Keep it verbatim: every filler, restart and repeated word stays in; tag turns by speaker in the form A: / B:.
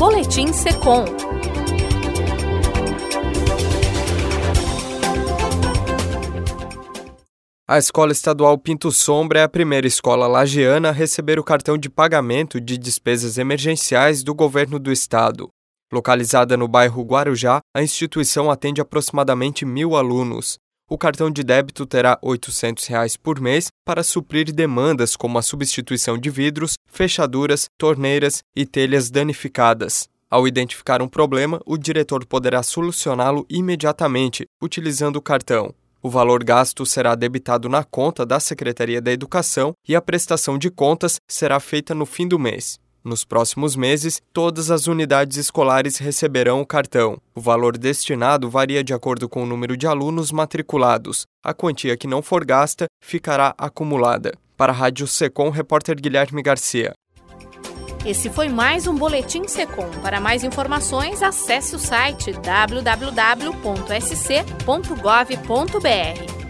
A: Boletim Secom.
B: A Escola Estadual Pinto Sombra é a primeira escola lajeana a receber o cartão de pagamento de despesas emergenciais do governo do estado. Localizada no bairro Guarujá, a instituição atende aproximadamente mil alunos. O cartão de débito terá oitocentos reais por mês para suprir demandas como a substituição de vidros, fechaduras, torneiras e telhas danificadas. Ao identificar um problema, o diretor poderá solucioná-lo imediatamente, utilizando o cartão. O valor gasto será debitado na conta da Secretaria da Educação e a prestação de contas será feita no fim do mês. Nos próximos meses, todas as unidades escolares receberão o cartão. O valor destinado varia de acordo com o número de alunos matriculados. A quantia que não for gasta ficará acumulada. Para a Rádio Secom, repórter Guilherme Garcia.
A: Esse foi mais um Boletim Secom. Para mais informações, acesse o site w w w ponto s c ponto gov ponto b r.